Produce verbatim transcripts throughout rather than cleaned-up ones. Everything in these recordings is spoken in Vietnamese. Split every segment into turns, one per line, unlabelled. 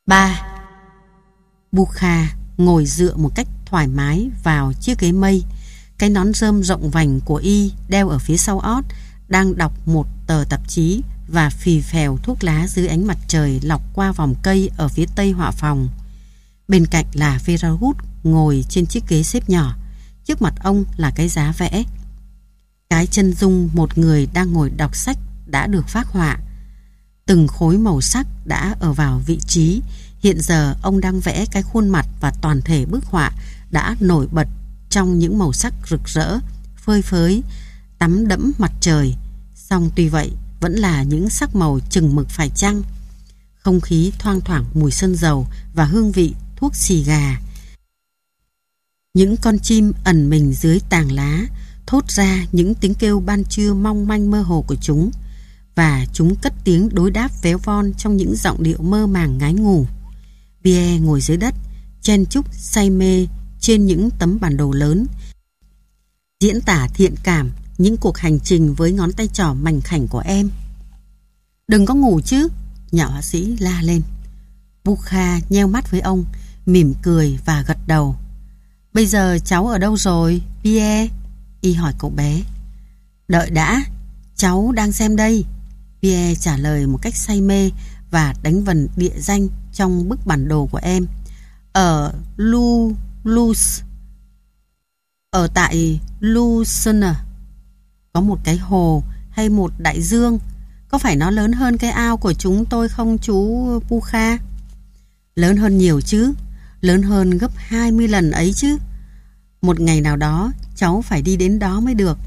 ba. Bukha ngồi dựa một cách thoải mái vào chiếc ghế mây. Cái nón rơm rộng vành của y đeo ở phía sau ót, đang đọc một tờ tạp chí và phì phèo thuốc lá dưới ánh mặt trời lọc qua vòng cây ở phía tây họa phòng. Bên cạnh là Veragut ngồi trên chiếc ghế xếp nhỏ. Trước mặt ông là cái giá vẽ. Cái chân dung một người đang ngồi đọc sách đã được phác họa. Từng khối màu sắc đã ở vào vị trí. Hiện giờ ông đang vẽ cái khuôn mặt và toàn thể bức họa đã nổi bật trong những màu sắc rực rỡ, phơi phới, tắm đẫm mặt trời. Song tuy vậy vẫn là những sắc màu chừng mực phải chăng. Không khí thoang thoảng mùi sơn dầu và hương vị thuốc xì gà. Những con chim ẩn mình dưới tàng lá thốt ra những tiếng kêu ban trưa mong manh mơ hồ của chúng, và chúng cất tiếng đối đáp véo von trong những giọng điệu mơ màng ngái ngủ. Pierre ngồi dưới đất, chen chúc say mê trên những tấm bản đồ lớn, diễn tả thiện cảm những cuộc hành trình với ngón tay trỏ mảnh khảnh của em. Đừng có ngủ chứ, nhà họa sĩ la lên. Bukha nheo mắt với ông, mỉm cười và gật đầu. Bây giờ cháu ở đâu rồi, Pierre? Y hỏi cậu bé. Đợi đã, cháu đang xem đây. Pierre trả lời một cách say mê và đánh vần địa danh trong bức bản đồ của em. Ở Lu Luz, ở tại Lucerne, có một cái hồ hay một đại dương. Có phải nó lớn hơn cái ao của chúng tôi không chú Bukha? Lớn hơn nhiều chứ, lớn hơn gấp hai mươi lần ấy chứ. Một ngày nào đó cháu phải đi đến đó mới được.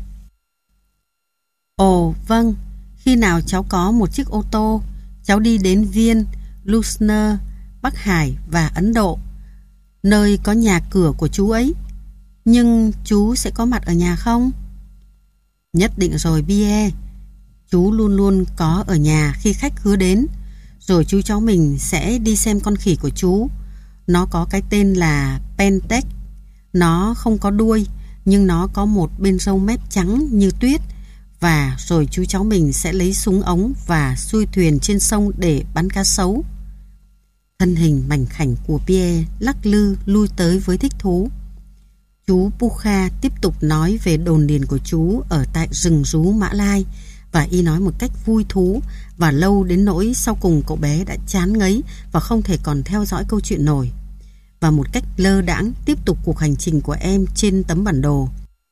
Ồ vâng, khi nào cháu có một chiếc ô tô, cháu đi đến Viên, Lucerne, Bắc Hải và Ấn Độ, nơi có nhà cửa của chú ấy. Nhưng chú sẽ có mặt ở nhà không? Nhất định rồi Pierre. Chú luôn luôn có ở nhà khi khách hứa đến. Rồi chú cháu mình sẽ đi xem con khỉ của chú. Nó có cái tên là Pentec. Nó không có đuôi, nhưng nó có một bên râu mép trắng như tuyết. Và rồi chú cháu mình sẽ lấy súng ống và xuôi thuyền trên sông để bắn cá sấu. Thân hình mảnh khảnh của Pierre lắc lư lui tới với thích thú. Chú Bukha tiếp tục nói về đồn điền của chú ở tại rừng rú Mã Lai, và y nói một cách vui thú và lâu đến nỗi sau cùng cậu bé đã chán ngấy và không thể còn theo dõi câu chuyện nổi. Và một cách lơ đãng tiếp tục cuộc hành trình của em trên tấm bản đồ.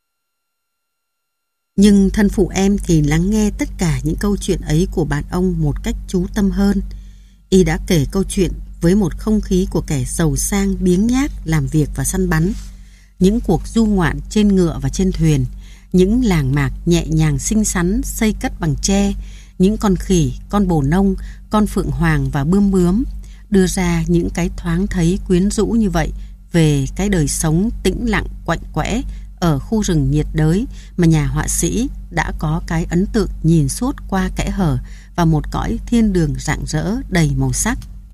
Nhưng thân phụ em thì lắng nghe tất cả những câu chuyện ấy của bạn ông một cách chú tâm hơn. Y đã kể câu chuyện với một không khí của kẻ giàu sang biếng nhác làm việc và săn bắn. Những cuộc du ngoạn trên ngựa và trên thuyền, những làng mạc nhẹ nhàng xinh xắn xây cất bằng tre, những con khỉ, con bồ nông, con phượng hoàng và bươm bướm, đưa ra những cái thoáng thấy quyến rũ như vậy về cái đời sống tĩnh lặng quạnh quẽ ở khu rừng nhiệt đới mà nhà họa sĩ đã có cái ấn tượng nhìn suốt qua kẽ hở và một cõi thiên đường rạng rỡ đầy màu sắc.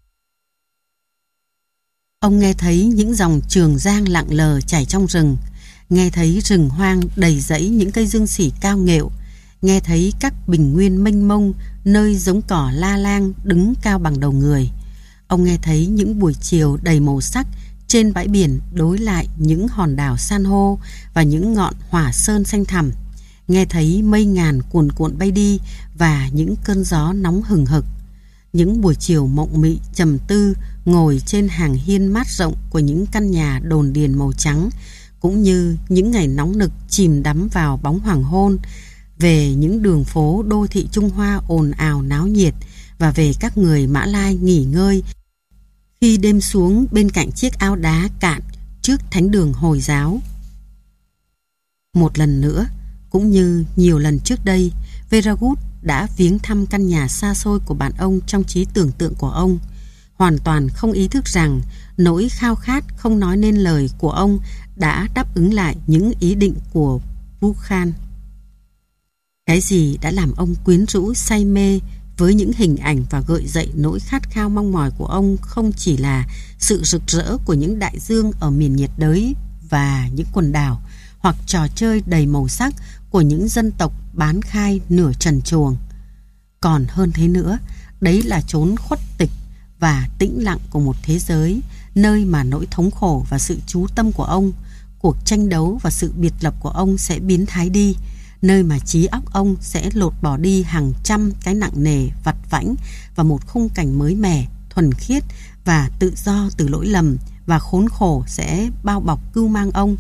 Ông nghe thấy những dòng Trường Giang lặng lờ chảy trong rừng, nghe thấy rừng hoang đầy rẫy những cây dương sỉ cao nghệu, nghe thấy các bình nguyên mênh mông nơi giống cỏ la lang đứng cao bằng đầu người. Ông nghe thấy những buổi chiều đầy màu sắc trên bãi biển đối lại những hòn đảo san hô và những ngọn hỏa sơn xanh thẳm, nghe thấy mây ngàn cuồn cuộn bay đi và những cơn gió nóng hừng hực. Những buổi chiều mộng mị trầm tư ngồi trên hàng hiên mát rộng của những căn nhà đồn điền màu trắng, cũng như những ngày nóng nực chìm đắm vào bóng hoàng hôn, về những đường phố đô thị Trung Hoa ồn ào náo nhiệt, và về các người Mã Lai nghỉ ngơi khi đêm xuống bên cạnh chiếc ao đá cạn trước thánh đường Hồi giáo. Một lần nữa, cũng như nhiều lần trước đây, Veragut đã viếng thăm căn nhà xa xôi của bạn ông trong trí tưởng tượng của ông, hoàn toàn không ý thức rằng nỗi khao khát không nói nên lời của ông đã đáp ứng lại những ý định của Bukhan. Cái gì đã làm ông quyến rũ say mê với những hình ảnh và gợi dậy nỗi khát khao mong mỏi của ông không chỉ là sự rực rỡ của những đại dương ở miền nhiệt đới và những quần đảo, hoặc trò chơi đầy màu sắc của những dân tộc bán khai nửa trần truồng. Còn hơn thế nữa, đấy là chốn khuất tịch và tĩnh lặng của một thế giới, nơi mà nỗi thống khổ và sự chú tâm của ông, cuộc tranh đấu và sự biệt lập của ông sẽ biến thái đi, nơi mà trí óc ông sẽ lột bỏ đi hàng trăm cái nặng nề vặt vãnh và một khung cảnh mới mẻ, thuần khiết và tự do từ lỗi lầm và khốn khổ sẽ bao bọc cưu mang ông.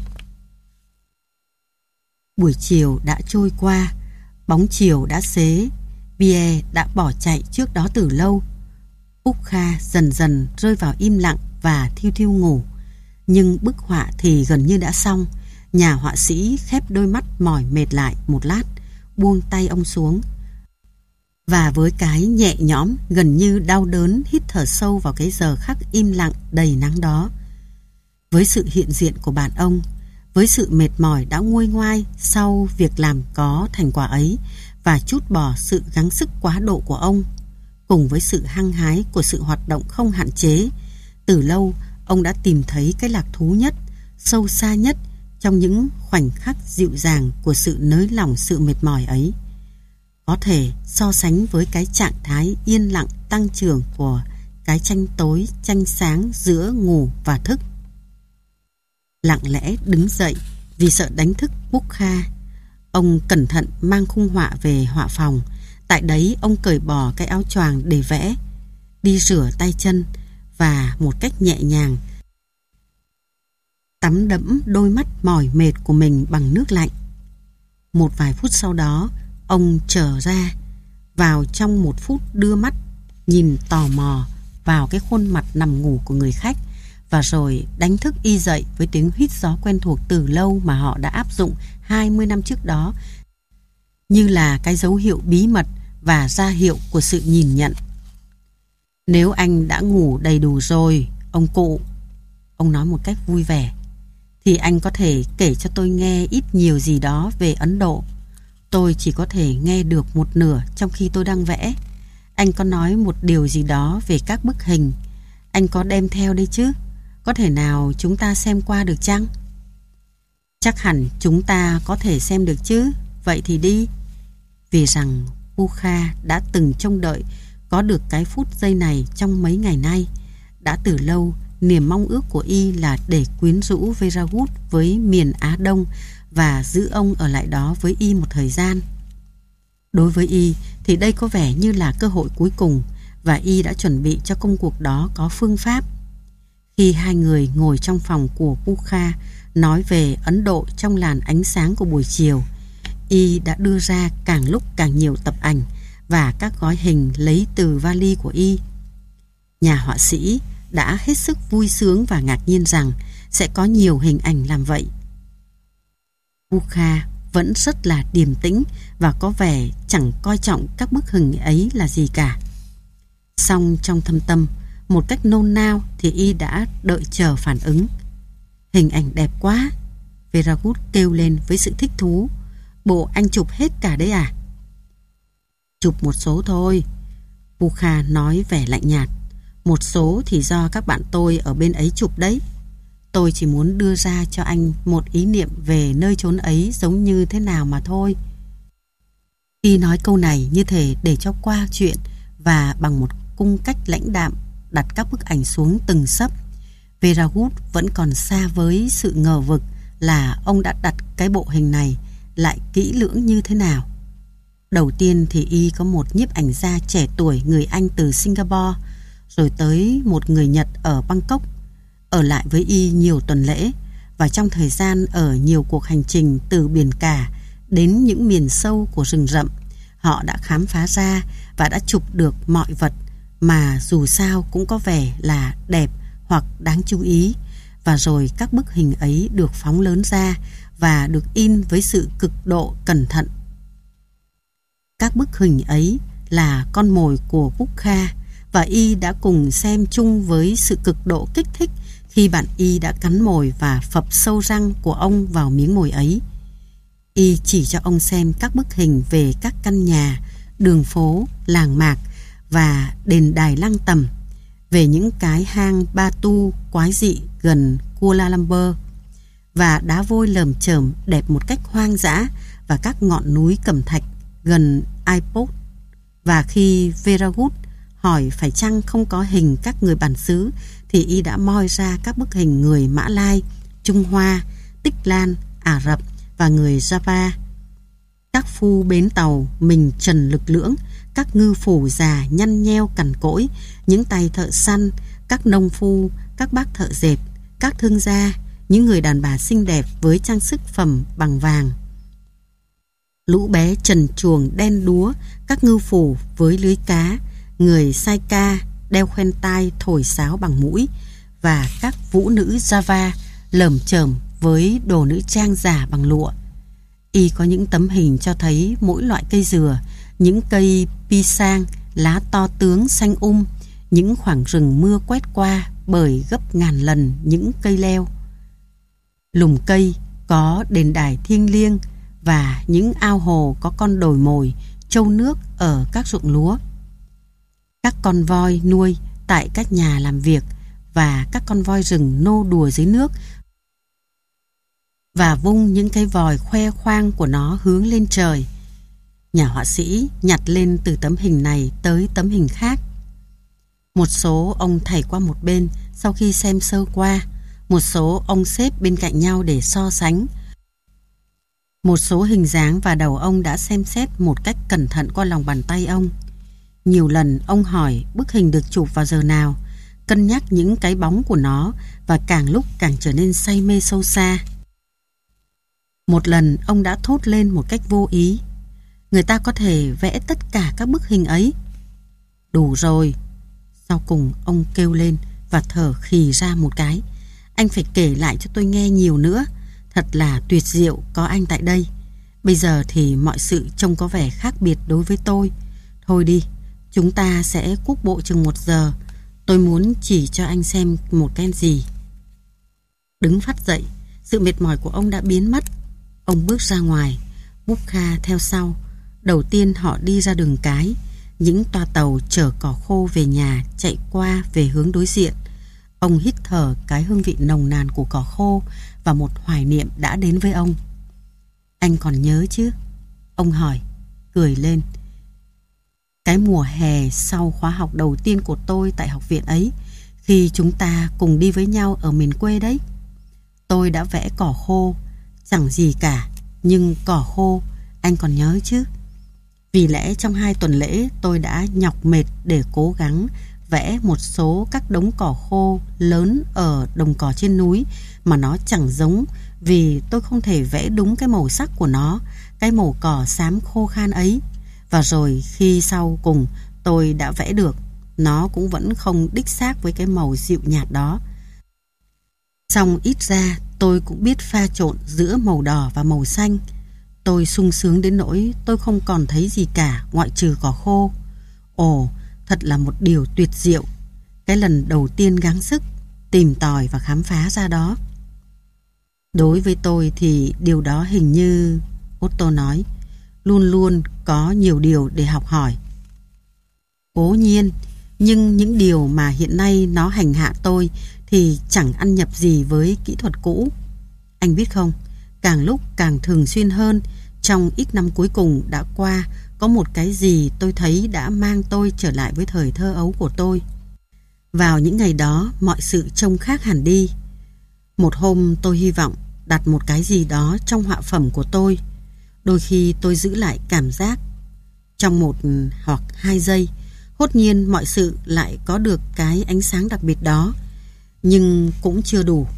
Buổi chiều đã trôi qua, bóng chiều đã xế, Pierre đã bỏ chạy trước đó từ lâu. Bukha dần dần rơi vào im lặng và thiêu thiêu ngủ. Nhưng bức họa thì gần như đã xong. Nhà họa sĩ khép đôi mắt mỏi mệt lại một lát, buông tay ông xuống. Và với cái nhẹ nhõm gần như đau đớn hít thở sâu vào cái giờ khắc im lặng đầy nắng đó. Với sự hiện diện của bạn ông, với sự mệt mỏi đã nguôi ngoai sau việc làm có thành quả ấy và trút bỏ sự gắng sức quá độ của ông, cùng với sự hăng hái của sự hoạt động không hạn chế, từ lâu ông đã tìm thấy cái lạc thú nhất, sâu xa nhất trong những khoảnh khắc dịu dàng của sự nới lỏng sự mệt mỏi ấy. Có thể so sánh với cái trạng thái yên lặng tăng trưởng của cái tranh tối tranh sáng giữa ngủ và thức. Lặng lẽ đứng dậy vì sợ đánh thức Bukha, ông cẩn thận mang khung họa về họa phòng. Tại đấy ông cởi bỏ cái áo choàng để vẽ, đi rửa tay chân và một cách nhẹ nhàng tắm đẫm đôi mắt mỏi mệt của mình bằng nước lạnh. Một vài phút sau đó, ông trở ra, vào trong một phút đưa mắt nhìn tò mò vào cái khuôn mặt nằm ngủ của người khách, và rồi đánh thức y dậy với tiếng huýt gió quen thuộc từ lâu mà họ đã áp dụng hai mươi năm trước đó, như là cái dấu hiệu bí mật và ra hiệu của sự nhìn nhận. Nếu anh đã ngủ đầy đủ rồi, ông cụ, ông nói một cách vui vẻ, thì anh có thể kể cho tôi nghe ít nhiều gì đó về Ấn Độ. Tôi chỉ có thể nghe được một nửa trong khi tôi đang vẽ. Anh có nói một điều gì đó về các bức hình. Anh có đem theo đây chứ? Có thể nào chúng ta xem qua được chăng? Chắc hẳn chúng ta có thể xem được chứ. Vậy thì đi. Vì rằng Bukha đã từng trông đợi có được cái phút giây này trong mấy ngày nay. Đã từ lâu, niềm mong ước của y là để quyến rũ Veragut với miền Á Đông và giữ ông ở lại đó với y một thời gian. Đối với y thì đây có vẻ như là cơ hội cuối cùng, và y đã chuẩn bị cho công cuộc đó có phương pháp. Khi hai người ngồi trong phòng của Bukha nói về Ấn Độ trong làn ánh sáng của buổi chiều, y đã đưa ra càng lúc càng nhiều tập ảnh và các gói hình lấy từ vali của y. Nhà họa sĩ đã hết sức vui sướng và ngạc nhiên rằng sẽ có nhiều hình ảnh làm vậy. Bukha vẫn rất là điềm tĩnh và có vẻ chẳng coi trọng các bức hình ấy là gì cả. Song trong thâm tâm, một cách nôn nao thì y đã đợi chờ phản ứng. Hình ảnh đẹp quá, Veragut kêu lên với sự thích thú. Bộ anh chụp hết cả đấy à? Chụp một số thôi, Bukha nói vẻ lạnh nhạt. Một số thì do các bạn tôi ở bên ấy chụp đấy. Tôi chỉ muốn đưa ra cho anh một ý niệm về nơi chốn ấy giống như thế nào mà thôi. Y nói câu này như thể để cho qua chuyện, và bằng một cung cách lãnh đạm đặt các bức ảnh xuống từng xấp. Veragut vẫn còn xa với sự ngờ vực là ông đã đặt cái bộ hình này lại kỹ lưỡng như thế nào. Đầu tiên thì y có một nhiếp ảnh gia trẻ tuổi người Anh từ Singapore, rồi tới một người Nhật ở Bangkok, ở lại với y nhiều tuần lễ, và trong thời gian ở nhiều cuộc hành trình từ biển cả đến những miền sâu của rừng rậm, họ đã khám phá ra và đã chụp được mọi vật mà dù sao cũng có vẻ là đẹp hoặc đáng chú ý, và rồi các bức hình ấy được phóng lớn ra và được in với sự cực độ cẩn thận. Các bức hình ấy là con mồi của Bukha, và y đã cùng xem chung với sự cực độ kích thích khi bạn y đã cắn mồi và phập sâu răng của ông vào miếng mồi ấy. Y chỉ cho ông xem các bức hình về các căn nhà, đường phố, làng mạc và đền đài lăng tẩm, về những cái hang Batu quái dị gần Kuala Lumpur, và đá vôi lởm chởm đẹp một cách hoang dã, và các ngọn núi cẩm thạch gần Ipoh. Và khi Veragut hỏi phải chăng không có hình các người bản xứ, thì y đã moi ra các bức hình người Mã Lai, Trung Hoa, Tích Lan, Ả Rập và người Java. Các phu bến tàu mình trần lực lưỡng, các ngư phủ già nhăn nheo cằn cỗi, những tay thợ săn, các nông phu, các bác thợ dệt, các thương gia, những người đàn bà xinh đẹp với trang sức phẩm bằng vàng. Lũ bé trần truồng đen đúa, các ngư phủ với lưới cá, người sai ca đeo khoen tai thổi sáo bằng mũi, và các vũ nữ Java lởm chởm với đồ nữ trang giả bằng lụa. Y có những tấm hình cho thấy mỗi loại cây dừa, những cây pisang, lá to tướng xanh um, những khoảng rừng mưa quét qua bởi gấp ngàn lần những cây leo. Lùm cây có đền đài thiêng liêng và những ao hồ có con đồi mồi, trâu nước ở các ruộng lúa. Các con voi nuôi tại các nhà làm việc và các con voi rừng nô đùa dưới nước và vung những cái vòi khoe khoang của nó hướng lên trời. Nhà họa sĩ nhặt lên từ tấm hình này tới tấm hình khác. Một số ông thảy qua một bên sau khi xem sơ qua, một số ông xếp bên cạnh nhau để so sánh. Một số hình dáng và đầu ông đã xem xét một cách cẩn thận qua lòng bàn tay ông. Nhiều lần ông hỏi bức hình được chụp vào giờ nào, cân nhắc những cái bóng của nó và càng lúc càng trở nên say mê sâu xa. Một lần ông đã thốt lên một cách vô ý: người ta có thể vẽ tất cả các bức hình ấy. Đủ rồi. Sau cùng ông kêu lên và thở khì ra một cái: anh phải kể lại cho tôi nghe nhiều nữa. Thật là tuyệt diệu có anh tại đây. Bây giờ thì mọi sự trông có vẻ khác biệt đối với tôi. Thôi đi, chúng ta sẽ cuốc bộ chừng một giờ. Tôi muốn chỉ cho anh xem một cái gì. Đứng phát dậy, sự mệt mỏi của ông đã biến mất. Ông bước ra ngoài, Bukha theo sau. Đầu tiên họ đi ra đường cái. Những toa tàu chở cỏ khô về nhà chạy qua về hướng đối diện. Ông hít thở cái hương vị nồng nàn của cỏ khô và một hoài niệm đã đến với ông. Anh còn nhớ chứ? Ông hỏi, cười lên. Cái mùa hè sau khóa học đầu tiên của tôi tại học viện ấy, khi chúng ta cùng đi với nhau ở miền quê đấy. Tôi đã vẽ cỏ khô, chẳng gì cả, nhưng cỏ khô, anh còn nhớ chứ? Vì lẽ trong hai tuần lễ tôi đã nhọc mệt để cố gắng vẽ một số các đống cỏ khô lớn ở đồng cỏ trên núi mà nó chẳng giống, vì tôi không thể vẽ đúng cái màu sắc của nó, cái màu cỏ xám khô khan ấy. Và rồi khi sau cùng tôi đã vẽ được, nó cũng vẫn không đích xác với cái màu dịu nhạt đó. Song ít ra tôi cũng biết pha trộn giữa màu đỏ và màu xanh. Tôi sung sướng đến nỗi tôi không còn thấy gì cả ngoại trừ cỏ khô. Ồ, thật là một điều tuyệt diệu. Cái lần đầu tiên gắng sức tìm tòi và khám phá ra đó. Đối với tôi thì điều đó hình như, Otto nói, luôn luôn có nhiều điều để học hỏi. Cố nhiên, nhưng những điều mà hiện nay nó hành hạ tôi thì chẳng ăn nhập gì với kỹ thuật cũ. Anh biết không, càng lúc càng thường xuyên hơn, trong ít năm cuối cùng đã qua, có một cái gì tôi thấy đã mang tôi trở lại với thời thơ ấu của tôi. Vào những ngày đó, mọi sự trông khác hẳn đi. Một hôm tôi hy vọng đặt một cái gì đó trong họa phẩm của tôi. Đôi khi tôi giữ lại cảm giác trong một hoặc hai giây. Hốt nhiên mọi sự lại có được cái ánh sáng đặc biệt đó. Nhưng cũng chưa đủ.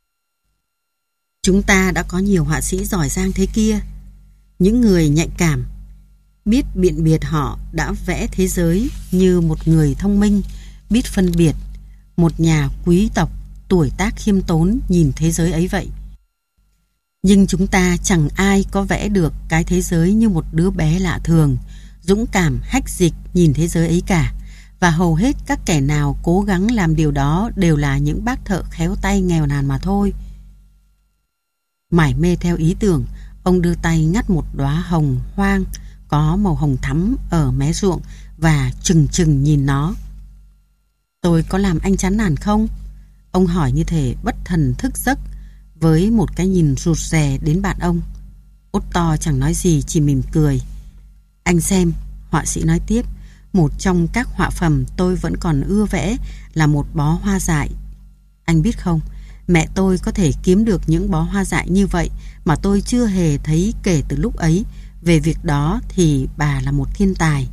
Chúng ta đã có nhiều họa sĩ giỏi giang thế kia. Những người nhạy cảm, biết biện biệt, họ đã vẽ thế giới như một người thông minh, biết phân biệt, một nhà quý tộc tuổi tác khiêm tốn nhìn thế giới ấy vậy. Nhưng chúng ta chẳng ai có vẽ được cái thế giới như một đứa bé lạ thường, dũng cảm hách dịch nhìn thế giới ấy cả. Và hầu hết các kẻ nào cố gắng làm điều đó đều là những bác thợ khéo tay nghèo nàn mà thôi. Mải mê theo ý tưởng, ông đưa tay ngắt một đóa hồng hoang có màu hồng thắm ở mé ruộng và trừng trừng nhìn nó. Tôi có làm anh chán nản không? Ông hỏi như thể bất thần thức giấc, với một cái nhìn rụt rè đến bạn ông. Otto chẳng nói gì, chỉ mỉm cười. Anh xem, họa sĩ nói tiếp, Một trong các họa phẩm tôi vẫn còn ưa vẽ là một bó hoa dại. Anh biết không, mẹ tôi có thể kiếm được những bó hoa dại như vậy mà tôi chưa hề thấy kể từ lúc ấy. Về việc đó thì bà là một thiên tài.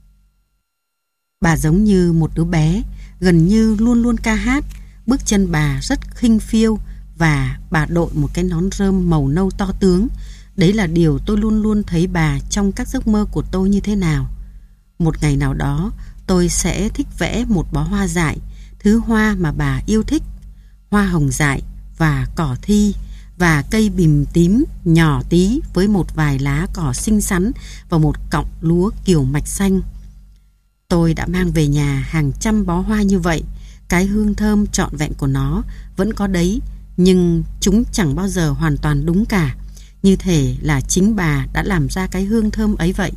Bà giống như một đứa bé, gần như luôn luôn ca hát. Bước chân bà rất khinh phiêu và bà đội một cái nón rơm màu nâu to tướng. Đấy là điều tôi luôn luôn thấy bà trong các giấc mơ của tôi như thế nào. Một ngày nào đó tôi sẽ thích vẽ một bó hoa dại, thứ hoa mà bà yêu thích. Hoa hồng dại và cỏ thi và cây bìm tím nhỏ tí với một vài lá cỏ xinh xắn và một cọng lúa kiều mạch xanh. Tôi đã mang về nhà hàng trăm bó hoa như vậy. Cái hương thơm trọn vẹn của nó vẫn có đấy, nhưng chúng chẳng bao giờ hoàn toàn đúng cả. Như thể là chính bà đã làm ra cái hương thơm ấy vậy.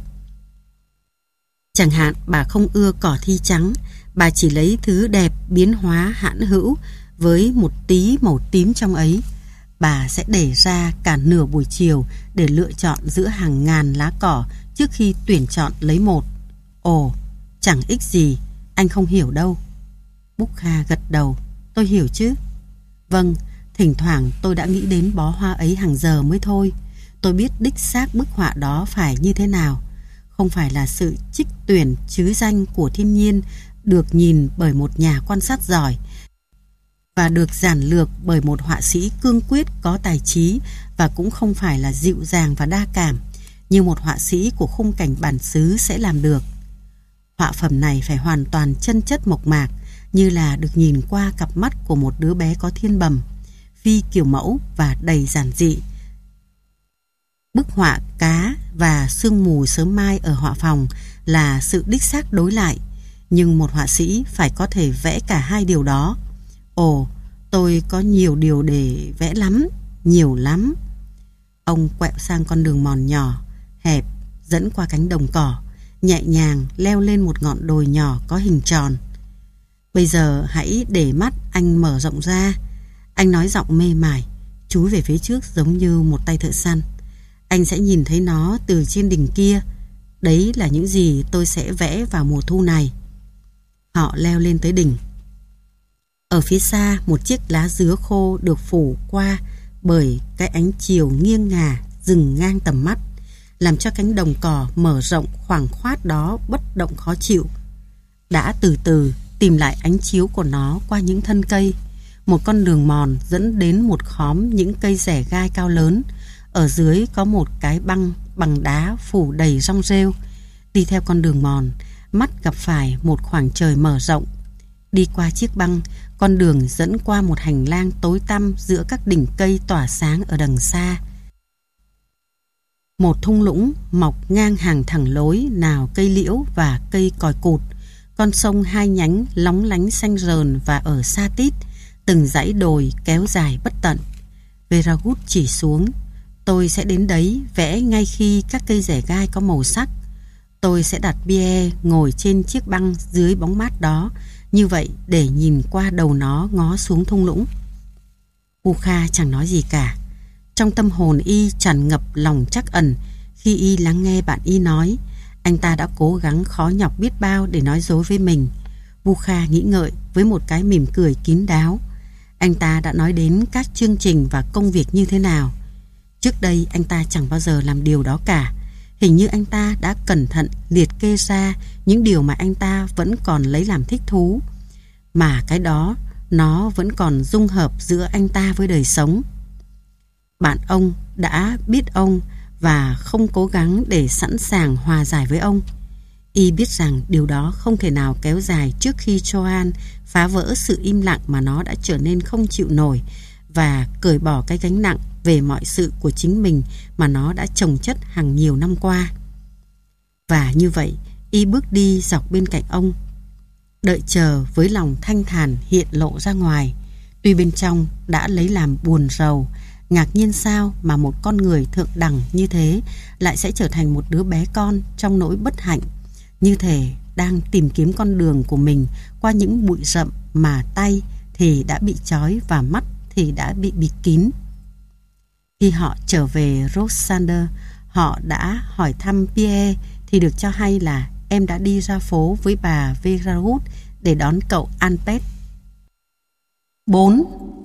Chẳng hạn bà không ưa cỏ thi trắng, bà chỉ lấy thứ đẹp biến hóa hãn hữu với một tí màu tím trong ấy. Bà sẽ để ra cả nửa buổi chiều để lựa chọn giữa hàng ngàn lá cỏ trước khi tuyển chọn lấy một. Ồ, chẳng ích gì, anh không hiểu đâu. Búc Kha gật đầu. Tôi hiểu chứ. Vâng, thỉnh thoảng tôi đã nghĩ đến bó hoa ấy hàng giờ mới thôi. Tôi biết đích xác bức họa đó phải như thế nào. Không phải là sự trích tuyển trứ danh của thiên nhiên được nhìn bởi một nhà quan sát giỏi và được giản lược bởi một họa sĩ cương quyết có tài trí, và cũng không phải là dịu dàng và đa cảm như một họa sĩ của khung cảnh bản xứ sẽ làm được. Họa phẩm này phải hoàn toàn chân chất mộc mạc, như là được nhìn qua cặp mắt của một đứa bé có thiên bẩm, phi kiểu mẫu và đầy giản dị. Bức họa cá và sương mù sớm mai ở họa phòng là sự đích xác đối lại, nhưng một họa sĩ phải có thể vẽ cả hai điều đó. Ồ, tôi có nhiều điều để vẽ lắm, nhiều lắm. Ông quẹo sang con đường mòn nhỏ, hẹp, dẫn qua cánh đồng cỏ, nhẹ nhàng leo lên một ngọn đồi nhỏ có hình tròn. Bây giờ hãy để mắt anh mở rộng ra. Anh nói giọng mê mải, chúi về phía trước giống như một tay thợ săn. Anh sẽ nhìn thấy nó từ trên đỉnh kia. Đấy là những gì tôi sẽ vẽ vào mùa thu này. Họ leo lên tới đỉnh. Ở phía xa, một chiếc lá dứa khô được phủ qua bởi cái ánh chiều nghiêng ngả dừng ngang tầm mắt, làm cho cánh đồng cỏ mở rộng khoảng khoát đó bất động khó chịu. Đã từ từ tìm lại ánh chiếu của nó qua những thân cây. Một con đường mòn dẫn đến một khóm những cây rẻ gai cao lớn. Ở dưới có một cái băng bằng đá phủ đầy rong rêu. Đi theo con đường mòn, mắt gặp phải một khoảng trời mở rộng. Đi qua chiếc băng, con đường dẫn qua một hành lang tối tăm giữa các đỉnh cây tỏa sáng ở đằng xa. Một thung lũng mọc ngang hàng thẳng lối, nào cây liễu và cây còi cụt. Con sông hai nhánh lóng lánh xanh rờn, và ở xa tít từng dãy đồi kéo dài bất tận. Veragut chỉ xuống. Tôi sẽ đến đấy vẽ ngay khi các cây rẻ gai có màu sắc. Tôi sẽ đặt Pierre ngồi trên chiếc băng dưới bóng mát đó, như vậy để nhìn qua đầu nó ngó xuống thung lũng. Bukha chẳng nói gì cả. Trong tâm hồn y tràn ngập lòng trắc ẩn khi y lắng nghe bạn y nói. Anh ta đã cố gắng khó nhọc biết bao để nói dối với mình. Bukha nghĩ ngợi với một cái mỉm cười kín đáo. Anh ta đã nói đến các chương trình và công việc như thế nào. Trước đây anh ta chẳng bao giờ làm điều đó cả. Hình như anh ta đã cẩn thận liệt kê ra những điều mà anh ta vẫn còn lấy làm thích thú, mà cái đó nó vẫn còn dung hợp giữa anh ta với đời sống. Bạn ông đã biết ông và không cố gắng để sẵn sàng hòa giải với ông. Y biết rằng điều đó không thể nào kéo dài trước khi Joan phá vỡ sự im lặng mà nó đã trở nên không chịu nổi, và cởi bỏ cái gánh nặng về mọi sự của chính mình mà nó đã chồng chất hàng nhiều năm qua. Và như vậy, y bước đi dọc bên cạnh ông, đợi chờ với lòng thanh thản hiện lộ ra ngoài. Tuy bên trong đã lấy làm buồn rầu, ngạc nhiên sao mà một con người thượng đẳng như thế lại sẽ trở thành một đứa bé con trong nỗi bất hạnh, như thể đang tìm kiếm con đường của mình qua những bụi rậm mà tay thì đã bị trói và mắt thì đã bị bịt kín. Khi họ trở về Rosander, họ đã hỏi thăm Pierre thì được cho hay là em đã đi ra phố với bà Veragut để đón cậu Albert. bốn.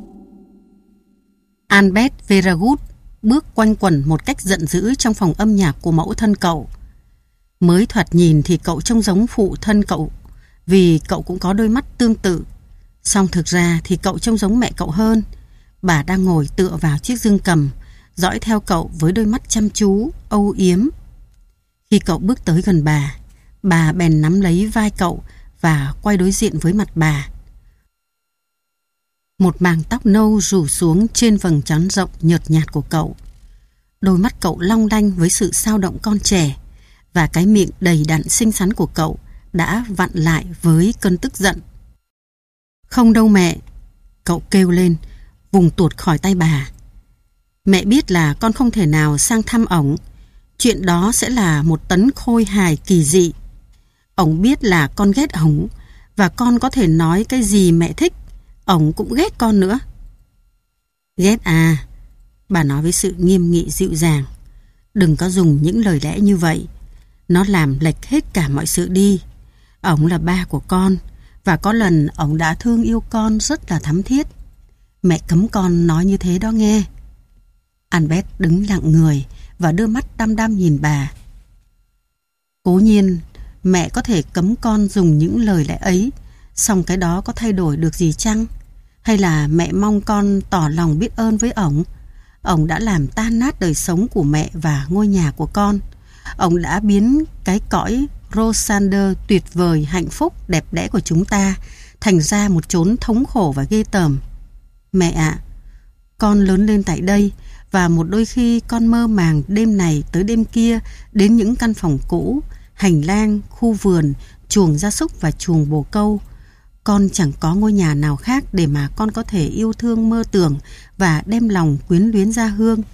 Albert Veragut bước quanh quẩn một cách giận dữ trong phòng âm nhạc của mẫu thân cậu. Mới thoạt nhìn thì cậu trông giống phụ thân cậu, vì cậu cũng có đôi mắt tương tự. Song thực ra thì cậu trông giống mẹ cậu hơn. Bà đang ngồi tựa vào chiếc dương cầm, dõi theo cậu với đôi mắt chăm chú, âu yếm. Khi cậu bước tới gần bà, bà bèn nắm lấy vai cậu và quay đối diện với mặt bà. Một màng tóc nâu rủ xuống trên vầng trán rộng nhợt nhạt của cậu. Đôi mắt cậu long lanh với sự sao động con trẻ, và cái miệng đầy đặn xinh xắn của cậu đã vặn lại với cơn tức giận. Không đâu mẹ, cậu kêu lên, vùng tuột khỏi tay bà. Mẹ biết là con không thể nào sang thăm ổng. Chuyện đó sẽ là một tấn khôi hài kỳ dị. Ổng biết là con ghét ổng, và con có thể nói cái gì mẹ thích, ổng cũng ghét con nữa. Ghét à? Bà nói với sự nghiêm nghị dịu dàng. Đừng có dùng những lời lẽ như vậy. Nó làm lệch hết cả mọi sự đi. Ổng là ba của con, và có lần ổng đã thương yêu con rất là thắm thiết. Mẹ cấm con nói như thế đó nghe. Albert đứng lặng người và đưa mắt đăm đăm nhìn bà. Cố nhiên, mẹ có thể cấm con dùng những lời lẽ ấy, song cái đó có thay đổi được gì chăng? Hay là mẹ mong con tỏ lòng biết ơn với ổng? Ổng đã làm tan nát đời sống của mẹ và ngôi nhà của con. Ổng đã biến cái cõi Rosander tuyệt vời, hạnh phúc, đẹp đẽ của chúng ta thành ra một chốn thống khổ và ghê tởm. Mẹ ạ, à, con lớn lên tại đây, và một đôi khi con mơ màng đêm này tới đêm kia đến những căn phòng cũ, hành lang, khu vườn, chuồng gia súc và chuồng bồ câu. Con chẳng có ngôi nhà nào khác để mà con có thể yêu thương mơ tưởng và đem lòng quyến luyến gia hương.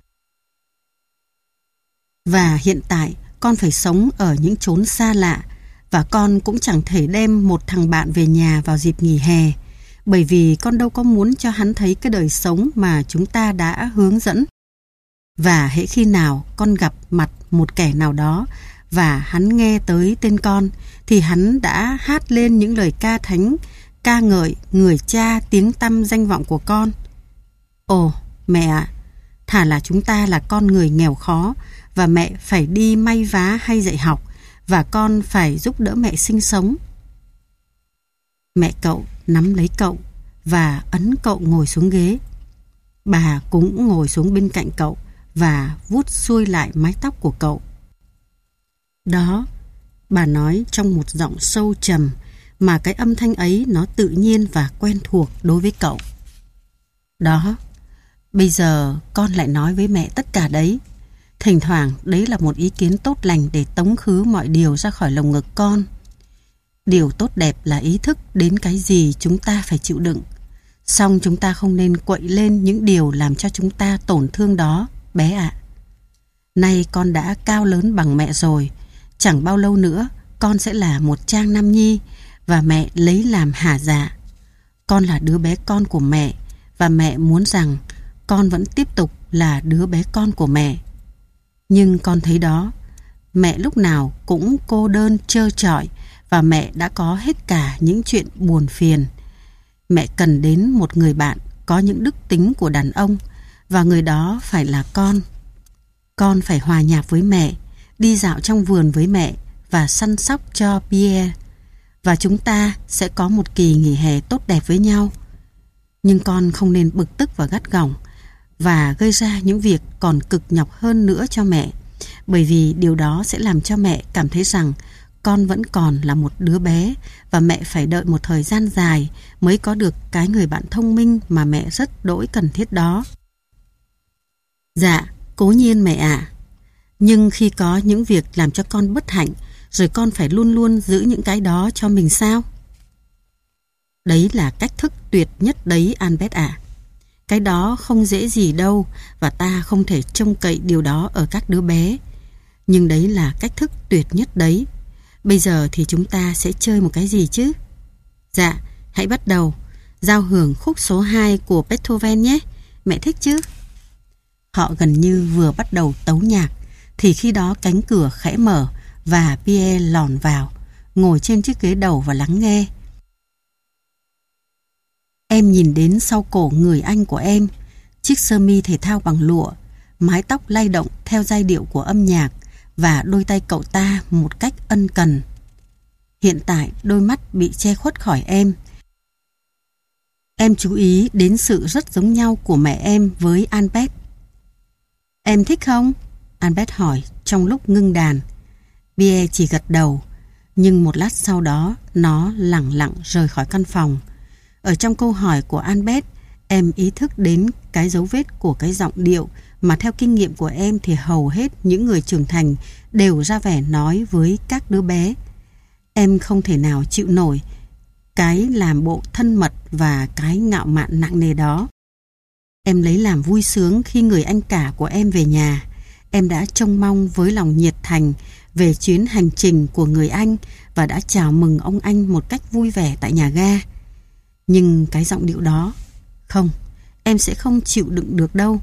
Và hiện tại con phải sống ở những chốn xa lạ, và con cũng chẳng thể đem một thằng bạn về nhà vào dịp nghỉ hè, bởi vì con đâu có muốn cho hắn thấy cái đời sống mà chúng ta đã hướng dẫn. Và hễ khi nào con gặp mặt một kẻ nào đó và hắn nghe tới tên con, thì hắn đã hát lên những lời ca thánh, ca ngợi người cha tiếng tăm danh vọng của con. Ồ, mẹ ạ, thà là chúng ta là con người nghèo khó, và mẹ phải đi may vá hay dạy học, và con phải giúp đỡ mẹ sinh sống. Mẹ cậu nắm lấy cậu và ấn cậu ngồi xuống ghế. Bà cũng ngồi xuống bên cạnh cậu và vuốt xuôi lại mái tóc của cậu. Đó, bà nói trong một giọng sâu trầm, mà cái âm thanh ấy nó tự nhiên và quen thuộc đối với cậu. Đó, bây giờ con lại nói với mẹ tất cả đấy. Thỉnh thoảng đấy là một ý kiến tốt lành để tống khứ mọi điều ra khỏi lồng ngực con. Điều tốt đẹp là ý thức đến cái gì chúng ta phải chịu đựng. Song chúng ta không nên quậy lên những điều làm cho chúng ta tổn thương đó, bé ạ. Nay con đã cao lớn bằng mẹ rồi. Chẳng bao lâu nữa con sẽ là một trang nam nhi, và mẹ lấy làm hả dạ. Con là đứa bé con của mẹ, và mẹ muốn rằng con vẫn tiếp tục là đứa bé con của mẹ. Nhưng con thấy đó, mẹ lúc nào cũng cô đơn trơ trọi, và mẹ đã có hết cả những chuyện buồn phiền. Mẹ cần đến một người bạn có những đức tính của đàn ông, và người đó phải là con. Con phải hòa nhạc với mẹ, đi dạo trong vườn với mẹ và săn sóc cho Pierre. Và chúng ta sẽ có một kỳ nghỉ hè tốt đẹp với nhau. Nhưng con không nên bực tức và gắt gỏng và gây ra những việc còn cực nhọc hơn nữa cho mẹ, bởi vì điều đó sẽ làm cho mẹ cảm thấy rằng con vẫn còn là một đứa bé, và mẹ phải đợi một thời gian dài mới có được cái người bạn thông minh mà mẹ rất đỗi cần thiết đó. Dạ, cố nhiên mẹ ạ. À. Nhưng khi có những việc làm cho con bất hạnh, rồi con phải luôn luôn giữ những cái đó cho mình sao? Đấy là cách thức tuyệt nhất đấy, Albert ạ. À. Cái đó không dễ gì đâu, và ta không thể trông cậy điều đó ở các đứa bé. Nhưng đấy là cách thức tuyệt nhất đấy. Bây giờ thì chúng ta sẽ chơi một cái gì chứ? Dạ, hãy bắt đầu. Giao hưởng khúc số hai của Beethoven nhé. Mẹ thích chứ? Họ gần như vừa bắt đầu tấu nhạc, thì khi đó cánh cửa khẽ mở và Pierre lòn vào, ngồi trên chiếc ghế đầu và lắng nghe. Em nhìn đến sau cổ người anh của em, chiếc sơ mi thể thao bằng lụa, mái tóc lay động theo giai điệu của âm nhạc và đôi tay cậu ta một cách ân cần. Hiện tại đôi mắt bị che khuất khỏi em. Em chú ý đến sự rất giống nhau của mẹ em với Albert. Em thích không? Albert hỏi trong lúc ngưng đàn. Pierre chỉ gật đầu, nhưng một lát sau đó nó lẳng lặng rời khỏi căn phòng. Ở trong câu hỏi của Albert, em ý thức đến cái dấu vết của cái giọng điệu mà theo kinh nghiệm của em thì hầu hết những người trưởng thành đều ra vẻ nói với các đứa bé. Em không thể nào chịu nổi cái làm bộ thân mật và cái ngạo mạn nặng nề đó. Em lấy làm vui sướng khi người anh cả của em về nhà. Em đã trông mong với lòng nhiệt thành về chuyến hành trình của người anh và đã chào mừng ông anh một cách vui vẻ tại nhà ga. Nhưng cái giọng điệu đó, không, em sẽ không chịu đựng được đâu.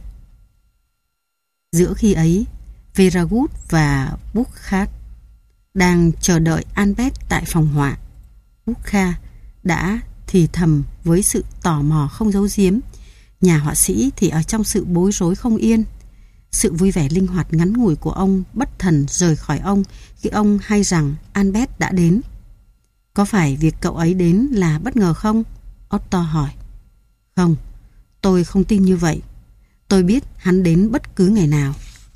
Giữa khi ấy, Veragut và Bouchat đang chờ đợi Albert tại phòng họa. Bouchat đã thì thầm với sự tò mò không giấu giếm. Nhà họa sĩ thì ở trong sự bối rối không yên. Sự vui vẻ linh hoạt ngắn ngủi của ông bất thần rời khỏi ông khi ông hay rằng Albert đã đến. Có phải việc cậu ấy đến là bất ngờ không? Otto hỏi. Không, tôi không tin như vậy. Tôi biết hắn đến bất cứ ngày nào.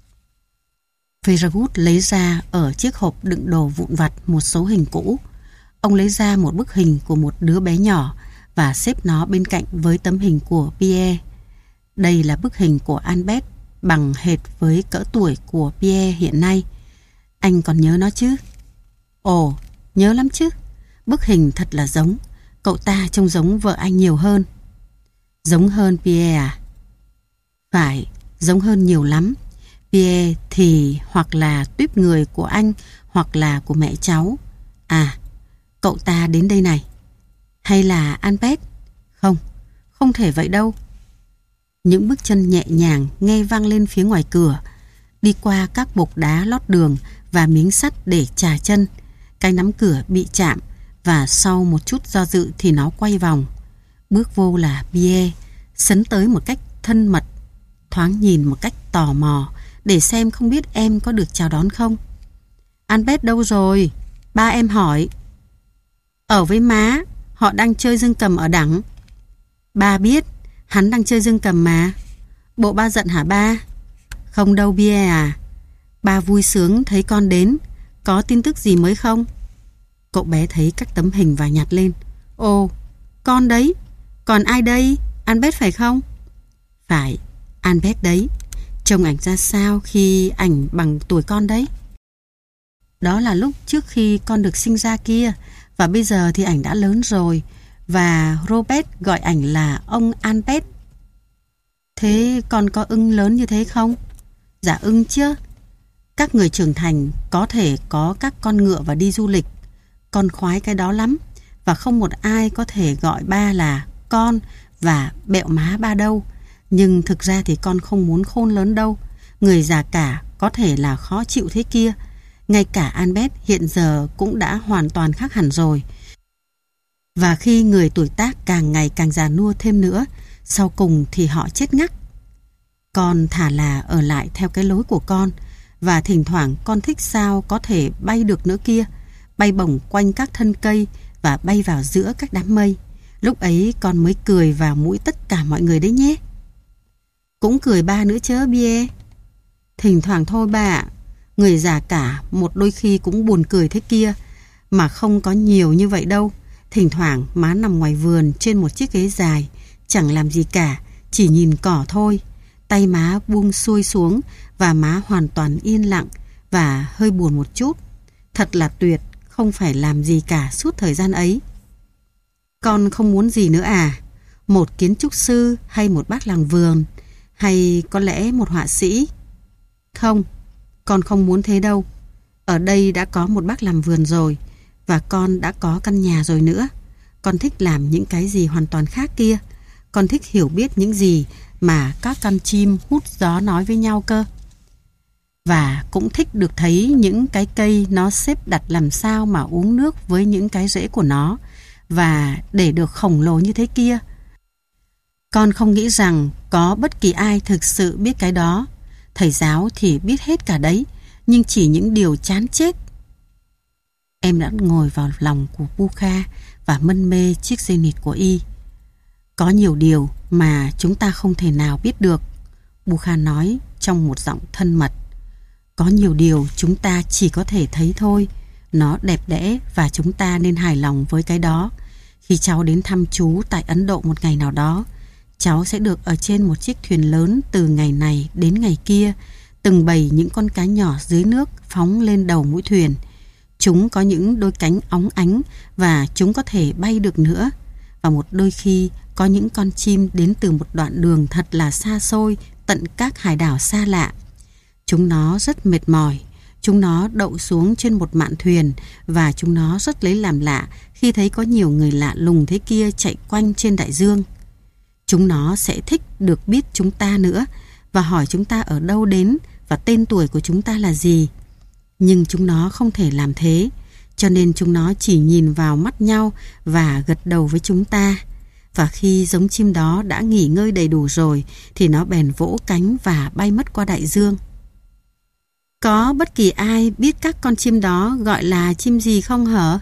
Veragut lấy ra ở chiếc hộp đựng đồ vụn vặt một số hình cũ. Ông lấy ra một bức hình của một đứa bé nhỏ và xếp nó bên cạnh với tấm hình của Pierre. Đây là bức hình của Albert bằng hệt với cỡ tuổi của Pierre hiện nay. Anh còn nhớ nó chứ? Ồ, nhớ lắm chứ. Bức hình thật là giống. Cậu ta trông giống vợ anh nhiều hơn. Giống hơn Pierre à? Phải, giống hơn nhiều lắm. Pierre thì hoặc là tuýp người của anh hoặc là của mẹ cháu. À, cậu ta đến đây này. Hay là Albert? Không, không thể vậy đâu. Những bước chân nhẹ nhàng nghe vang lên phía ngoài cửa, đi qua các bục đá lót đường và miếng sắt để chà chân. Cái nắm cửa bị chạm và sau một chút do dự thì nó quay vòng. Bước vô là Pierre, sấn tới một cách thân mật, thoáng nhìn một cách tò mò để xem không biết em có được chào đón không. Albert đâu rồi? Ba em hỏi. Ở với má, họ đang chơi dương cầm ở đẳng. Ba biết, hắn đang chơi dương cầm mà. Bộ ba giận hả ba? Không đâu Pierre à. Ba vui sướng thấy con đến. Có tin tức gì mới không? Cậu bé thấy các tấm hình và nhặt lên. Ồ, con đấy. Còn ai đây? Albert phải không? Phải, Albert đấy. Trông ảnh ra sao khi ảnh bằng tuổi con đấy? Đó là lúc trước khi con được sinh ra kia. Và bây giờ thì ảnh đã lớn rồi. Và Robert gọi ảnh là ông Albert. Thế con có ưng lớn như thế không? Dạ ưng chứ. Các người trưởng thành có thể có các con ngựa và đi du lịch. Con khoái cái đó lắm. Và không một ai có thể gọi ba là con và bẹo má ba đâu. Nhưng thực ra thì con không muốn khôn lớn đâu. Người già cả có thể là khó chịu thế kia. Ngay cả Albert hiện giờ cũng đã hoàn toàn khác hẳn rồi. Và khi người tuổi tác càng ngày càng già nua thêm nữa, sau cùng thì họ chết ngắc. Con thà là ở lại theo cái lối của con. Và thỉnh thoảng con thích sao có thể bay được nữa kia. Bay bổng quanh các thân cây và bay vào giữa các đám mây. Lúc ấy con mới cười vào mũi tất cả mọi người đấy nhé. Cũng cười ba nữa chớ Pierre. Thỉnh thoảng thôi ba ạ. Người già cả một đôi khi cũng buồn cười thế kia. Mà không có nhiều như vậy đâu. Thỉnh thoảng má nằm ngoài vườn trên một chiếc ghế dài, chẳng làm gì cả, chỉ nhìn cỏ thôi. Tay má buông xuôi xuống và má hoàn toàn yên lặng và hơi buồn một chút. Thật là tuyệt, không phải làm gì cả suốt thời gian ấy. Con không muốn gì nữa à? Một kiến trúc sư hay một bác làm vườn? Hay có lẽ một họa sĩ? Không, con không muốn thế đâu. Ở đây đã có một bác làm vườn rồi. Và con đã có căn nhà rồi nữa. Con thích làm những cái gì hoàn toàn khác kia. Con thích hiểu biết những gì mà các con chim hút gió nói với nhau cơ. và cũng thích được thấy những cái cây nó xếp đặt làm sao mà uống nước với những cái rễ của nó và để được khổng lồ như thế kia. Con không nghĩ rằng có bất kỳ ai thực sự biết cái đó. Thầy giáo thì biết hết cả đấy, nhưng chỉ những điều chán chết. Em đã ngồi vào lòng của Bukha và mân mê chiếc dây nịt của y. Có nhiều điều mà chúng ta không thể nào biết được, Bukha nói trong một giọng thân mật. Có nhiều điều chúng ta chỉ có thể thấy thôi. Nó đẹp đẽ và chúng ta nên hài lòng với cái đó. Khi cháu đến thăm chú tại Ấn Độ một ngày nào đó, cháu sẽ được ở trên một chiếc thuyền lớn từ ngày này đến ngày kia, từng bầy những con cá nhỏ dưới nước phóng lên đầu mũi thuyền. Chúng có những đôi cánh óng ánh và chúng có thể bay được nữa. Và một đôi khi có những con chim đến từ một đoạn đường thật là xa xôi, tận các hải đảo xa lạ. Chúng nó rất mệt mỏi. Chúng nó đậu xuống trên một mạn thuyền và chúng nó rất lấy làm lạ khi thấy có nhiều người lạ lùng thế kia chạy quanh trên đại dương. Chúng nó sẽ thích được biết chúng ta nữa và hỏi chúng ta ở đâu đến và tên tuổi của chúng ta là gì. Nhưng chúng nó không thể làm thế, cho nên chúng nó chỉ nhìn vào mắt nhau và gật đầu với chúng ta. Và khi giống chim đó đã nghỉ ngơi đầy đủ rồi thì nó bèn vỗ cánh và bay mất qua đại dương. Có bất kỳ ai biết các con chim đó gọi là chim gì không hả?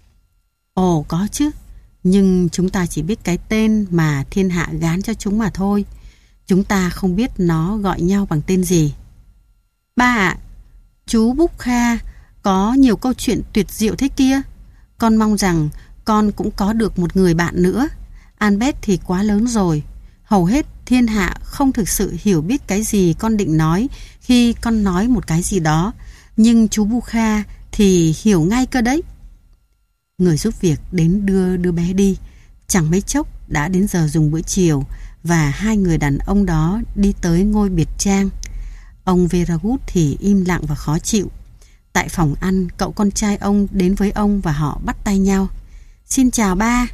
Ồ, có chứ. Nhưng chúng ta chỉ biết cái tên mà thiên hạ gán cho chúng mà thôi. Chúng ta không biết nó gọi nhau bằng tên gì. Ba ạ, chú Bukha có nhiều câu chuyện tuyệt diệu thế kia. Con mong rằng con cũng có được một người bạn nữa. Albert thì quá lớn rồi. Hầu hết thiên hạ không thực sự hiểu biết cái gì con định nói khi con nói một cái gì đó. Nhưng chú Bukha thì hiểu ngay cơ đấy. Người giúp việc đến đưa đứa bé đi. Chẳng mấy chốc đã đến giờ dùng bữa chiều và hai người đàn ông đó đi tới ngôi biệt trang. Ông Veragut thì im lặng và khó chịu. Tại phòng ăn, cậu con trai ông đến với ông và họ bắt tay nhau. Xin chào ba.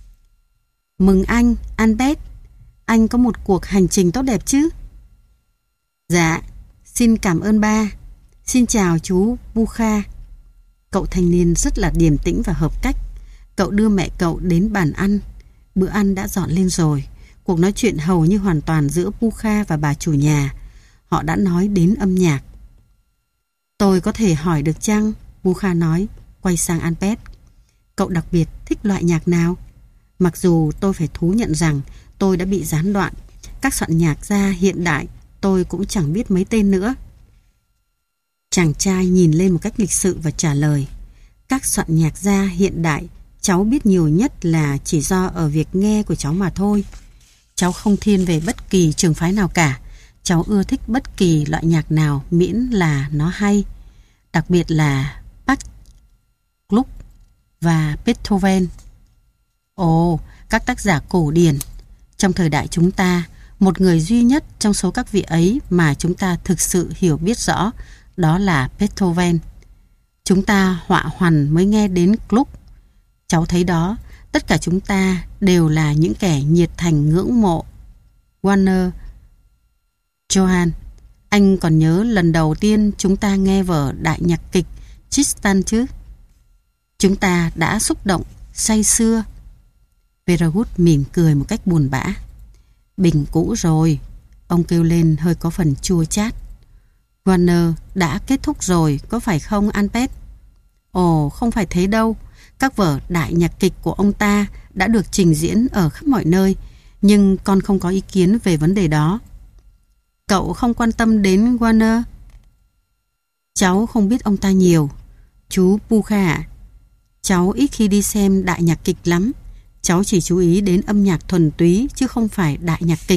Mừng anh, Albert. Anh có một cuộc hành trình tốt đẹp chứ? Dạ, xin cảm ơn ba. Xin chào chú Bukha. Cậu thanh niên rất là điềm tĩnh và hợp cách. Cậu đưa mẹ cậu đến bàn ăn. Bữa ăn đã dọn lên rồi. Cuộc nói chuyện hầu như hoàn toàn giữa Bukha và bà chủ nhà. Họ đã nói đến âm nhạc. Tôi có thể hỏi được chăng? Bukha nói, quay sang Albert. Cậu đặc biệt thích loại nhạc nào? Mặc dù tôi phải thú nhận rằng tôi đã bị gián đoạn. Các soạn nhạc gia hiện đại tôi cũng chẳng biết mấy tên nữa. Chàng trai nhìn lên một cách lịch sự và trả lời. Các soạn nhạc gia hiện đại cháu biết nhiều nhất là chỉ do ở việc nghe của cháu mà thôi. Cháu không thiên về bất kỳ trường phái nào cả. Cháu ưa thích bất kỳ loại nhạc nào miễn là nó hay. Đặc biệt là Bach, Gluck và Beethoven. Ồ, các tác giả cổ điển. Trong thời đại chúng ta, một người duy nhất trong số các vị ấy mà chúng ta thực sự hiểu biết rõ, đó là Beethoven. Chúng ta họa hoằn mới nghe đến Gluck. Cháu thấy đó, tất cả chúng ta đều là những kẻ nhiệt thành ngưỡng mộ Wagner. Johann, anh còn nhớ lần đầu tiên chúng ta nghe vở đại nhạc kịch Tristan chứ? Chúng ta đã xúc động, say sưa. Veragut mỉm cười một cách buồn bã. Bình cũ rồi, ông kêu lên hơi có phần chua chát. Wagner đã kết thúc rồi, có phải không Albert? Ồ, không phải thế đâu. Các vở đại nhạc kịch của ông ta đã được trình diễn ở khắp mọi nơi, nhưng con không có ý kiến về vấn đề đó. Cậu không quan tâm đến Wagner? Cháu không biết ông ta nhiều. Chú Bukha ạ, cháu ít khi đi xem đại nhạc kịch lắm. Cháu chỉ chú ý đến âm nhạc thuần túy chứ không phải đại nhạc kịch.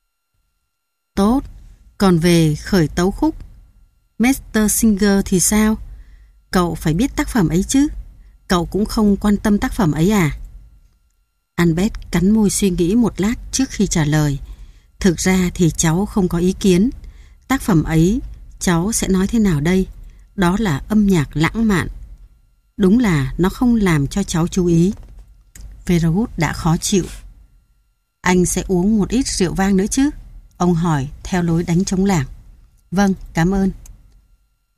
Tốt, còn về khởi tấu khúc Meistersinger thì sao? Cậu phải biết tác phẩm ấy chứ. Cậu cũng không quan tâm tác phẩm ấy à? Albert cắn môi suy nghĩ một lát trước khi trả lời. Thực ra thì cháu không có ý kiến. Tác phẩm ấy cháu sẽ nói thế nào đây? Đó là âm nhạc lãng mạn. Đúng là nó không làm cho cháu chú ý. Veragut đã khó chịu. Anh sẽ uống một ít rượu vang nữa chứ? Ông hỏi theo lối đánh trống lảng. Vâng, cảm ơn.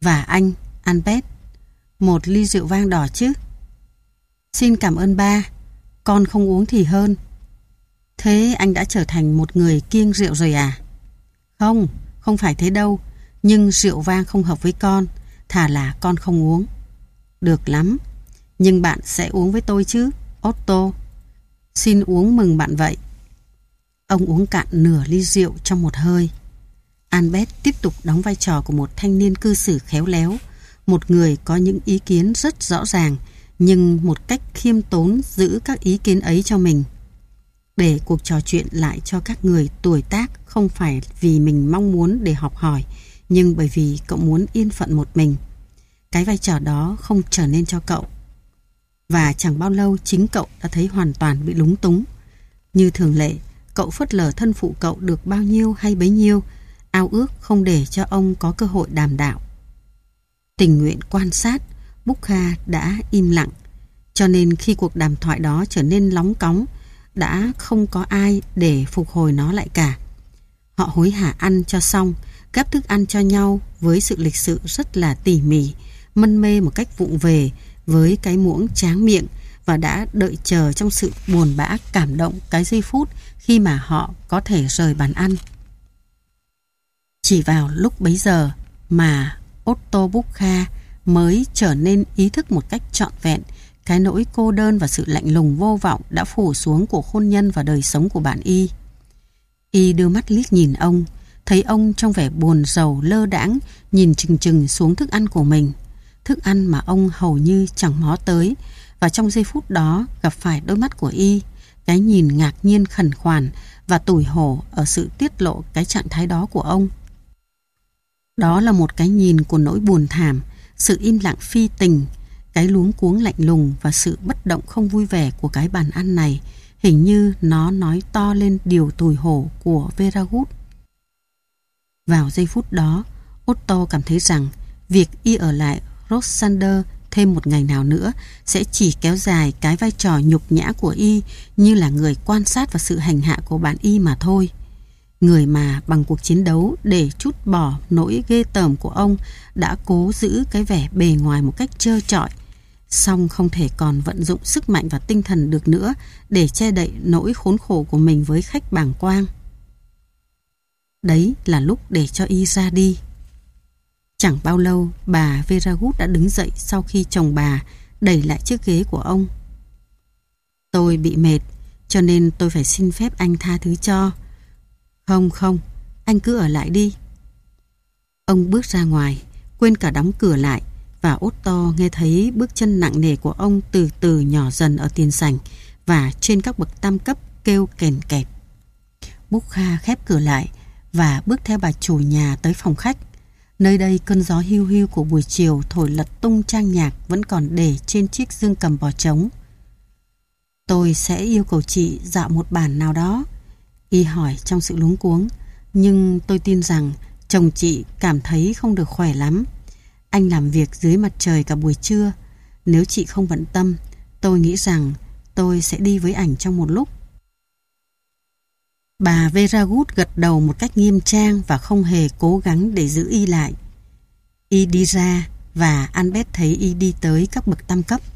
Và anh, Albert, một ly rượu vang đỏ chứ? Xin cảm ơn ba, con không uống thì hơn. Thế anh đã trở thành một người kiêng rượu rồi à? Không, không phải thế đâu, nhưng rượu vang không hợp với con, thà là con không uống. Được lắm, nhưng bạn sẽ uống với tôi chứ, Otto. Xin uống mừng bạn vậy. Ông uống cạn nửa ly rượu trong một hơi. Albert tiếp tục đóng vai trò của một thanh niên cư xử khéo léo, một người có những ý kiến rất rõ ràng, nhưng một cách khiêm tốn giữ các ý kiến ấy cho mình. Để cuộc trò chuyện lại cho các người tuổi tác không phải vì mình mong muốn để học hỏi, nhưng bởi vì cậu muốn yên phận một mình. Cái vai trò đó không trở nên cho cậu. Và chẳng bao lâu chính cậu đã thấy hoàn toàn bị lúng túng. Như thường lệ, cậu phớt lờ thân phụ cậu được bao nhiêu hay bấy nhiêu, ao ước không để cho ông có cơ hội đàm đạo. Tình nguyện quan sát, Bukha đã im lặng, cho nên khi cuộc đàm thoại đó trở nên lóng cóng, đã không có ai để phục hồi nó lại cả. Họ hối hả ăn cho xong, gắp thức ăn cho nhau với sự lịch sự rất là tỉ mỉ, mân mê một cách vụng về với cái muỗng tráng miệng, và đã đợi chờ trong sự buồn bã cảm động cái giây phút khi mà họ có thể rời bàn ăn. Chỉ vào lúc bấy giờ mà Otto Bukha mới trở nên ý thức một cách trọn vẹn cái nỗi cô đơn và sự lạnh lùng vô vọng đã phủ xuống cuộc hôn nhân và đời sống của bạn y. Y đưa mắt liếc nhìn ông, thấy ông trong vẻ buồn rầu lơ đãng nhìn chừng chừng xuống thức ăn của mình, thức ăn mà ông hầu như chẳng mó tới, và trong giây phút đó gặp phải đôi mắt của y, cái nhìn ngạc nhiên khẩn khoản và tủi hổ ở sự tiết lộ cái trạng thái đó của ông. Đó là một cái nhìn của nỗi buồn thảm, sự im lặng phi tình, cái luống cuống lạnh lùng và sự bất động không vui vẻ của cái bàn ăn này. Hình như nó nói to lên điều tủi hổ của Veragut. Vào giây phút đó, Otto cảm thấy rằng việc y ở lại Rosander thêm một ngày nào nữa sẽ chỉ kéo dài cái vai trò nhục nhã của y như là người quan sát và sự hành hạ của bạn y mà thôi. Người mà bằng cuộc chiến đấu để trút bỏ nỗi ghê tởm của ông đã cố giữ cái vẻ bề ngoài một cách trơ trọi, song không thể còn vận dụng sức mạnh và tinh thần được nữa để che đậy nỗi khốn khổ của mình với khách bàng quang. Đấy là lúc để cho y ra đi. Chẳng bao lâu, bà Veragut đã đứng dậy sau khi chồng bà đẩy lại chiếc ghế của ông. Tôi bị mệt, cho nên tôi phải xin phép anh tha thứ cho. Không không, anh cứ ở lại đi. Ông bước ra ngoài, quên cả đóng cửa lại, và Otto nghe thấy bước chân nặng nề của ông từ từ nhỏ dần ở tiền sảnh và trên các bậc tam cấp kêu kèn kẹt. Bukha khép cửa lại và bước theo bà chủ nhà tới phòng khách. Nơi đây cơn gió hiu hiu của buổi chiều thổi lật tung trang nhạc vẫn còn để trên chiếc dương cầm bò trống. Tôi sẽ yêu cầu chị dạo một bản nào đó, y hỏi trong sự luống cuống, nhưng tôi tin rằng chồng chị cảm thấy không được khỏe lắm. Anh làm việc dưới mặt trời cả buổi trưa. Nếu chị không bận tâm, tôi nghĩ rằng tôi sẽ đi với ảnh trong một lúc. Bà Veragut gật đầu một cách nghiêm trang và không hề cố gắng để giữ y lại. Y đi ra và Albert thấy y đi tới các bậc tam cấp.